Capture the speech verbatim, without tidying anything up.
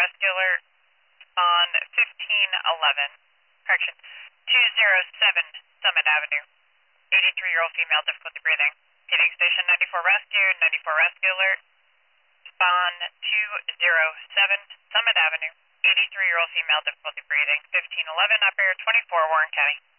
rescue alert on fifteen eleven, correction, two zero seven Summit Avenue. eighty-three-year-old female, difficulty breathing. Getting station ninety-four rescue, ninety-four rescue alert. Spawn two zero seven Summit Avenue. eighty-three-year-old female, difficulty breathing. fifteen eleven, operator twenty-four, Warren County.